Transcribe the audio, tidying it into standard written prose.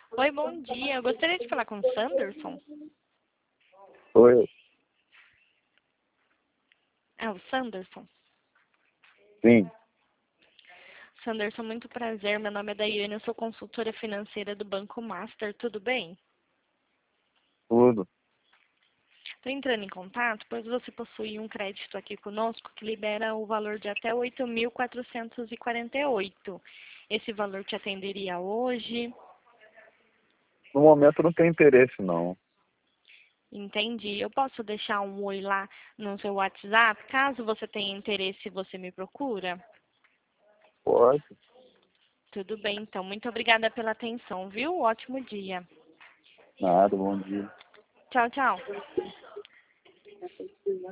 Oi, bom dia. Eu gostaria de falar com o Sanderson. Oi, É o Sanderson? sim, Sanderson, muito prazer. Meu nome é Daiane, eu sou consultora financeira do Banco Master. Tudo bem? tudo. Estou entrando em contato, pois você possui um crédito aqui conosco que libera o valor de até 8.448. Esse valor te atenderia hoje? No momento não tem interesse, não. Entendi. Eu posso deixar um oi lá no seu WhatsApp? Caso você tenha interesse, você me procura? Pode. Tudo bem, então. Muito obrigada pela atenção, viu? Ótimo dia. Nada, bom dia. Tchau, tchau.